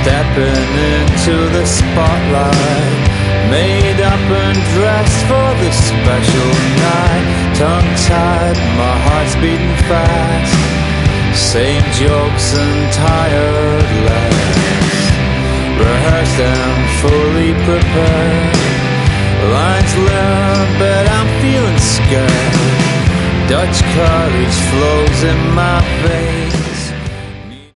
Stepping into the spotlight, made up and dressed for this special night. Tongue-tied, my heart's beating fast, same jokes and tired laughs. Rehearsed and fully prepared, lines learned but I'm feeling scared. Dutch courage flows in my veins,